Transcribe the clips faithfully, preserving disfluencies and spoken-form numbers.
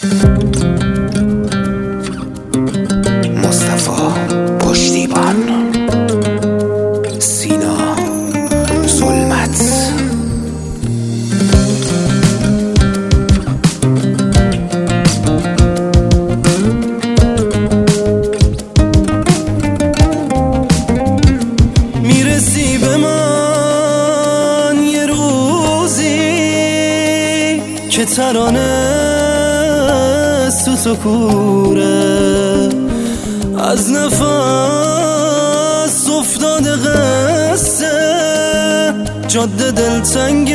مصطفی پشتیبان، سینا ظلمت. میرسی به من یه روزی که ترانه سوت و کوره، از نفس افتاده قصه، جاده دلتنگ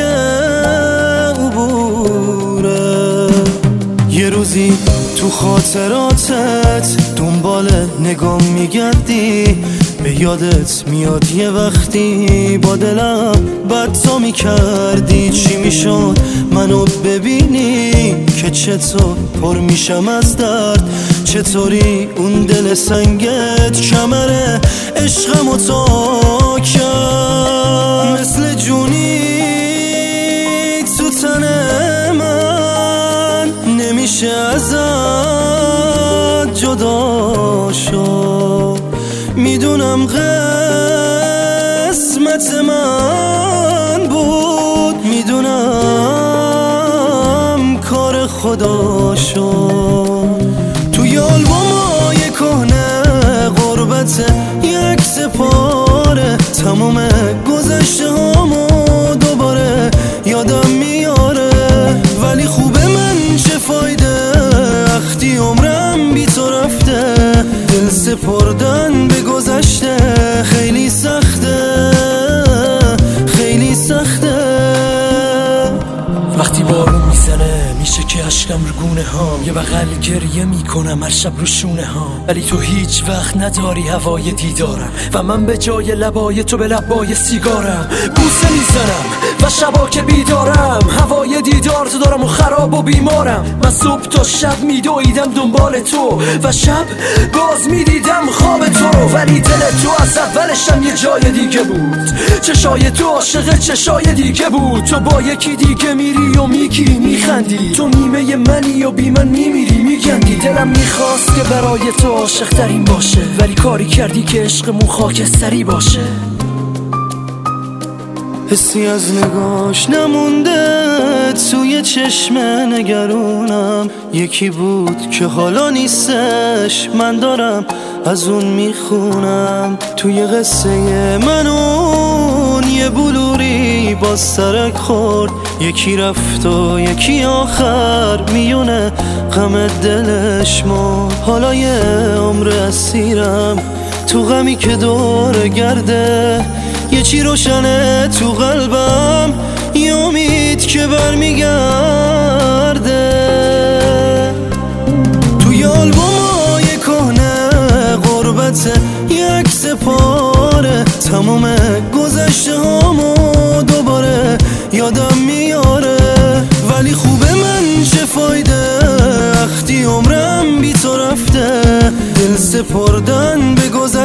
عبوره. یه روزی تو خاطراتت دنبال نگام میگردی، به یادت میاد یه وقتی با دلم بد تا میکردی. چی میشد منو ببینی که چطور پر میشم از درد، چطوری اون دل سنگت کمر عشقمو تا کرد. مثل جونی تو تن من نمیشه ازت جدا شد. میدونم قسمت من بود، میدونم کار خدا شد. توی آلبومای کهنه غربت یک سپاره، تموم گذشته هامو دوباره یادم میاره. ولی خوبه من چه فایده وقتی عمرم بی تو رفته، دل سپردن به گذشته خیلی سخته، خیلی سخته. وقتی بارون میزنه میشه که اشکم رو گونه هام، یه بغل گریه میکنم هر شب رو شونه هام. ولی تو هیچ وقت نداری هوای دیدارم و من به جای لبای تو به لبای سیگارم بوسه میزنم و شبا که بیدارم هوای دیدار تو دارم و خراب و بیمارم. من صبح تا شب میدویدم دنبال تو و شب باز میدیدم خواب تو رو، ولی دل تو از اولشم یه جای دیگه بود. چشای تو عاشق چشای دیگه بود. تو با یکی دیگه میری و میگی میخندی، تو نیمه منی و بی من میمیری میگندی. دلم میخواست که برای تو عاشق ترین باشه، ولی کاری کردی که عشقمون خاکستری باشه. حسی از نگاش نمونده توی چشم نگرونم، یکی بود که حالا نیستش، من دارم از اون میخونم. توی قصه من اون یه بلوری با سرک خورد، یکی رفت و یکی آخر میونه غم دلش مرد. حالا یه عمر اسیرم تو غمی که دور گرده، یه چی روشنه تو قلبم، یه امید که برمیگرده. توی آلبومای کهنه غربت یک سپاره، تموم گذشته هامو دوباره یادم میاره. ولی خوبه من چه فایده وقتی عمرم بی تو رفته، دل سپردن به گذشته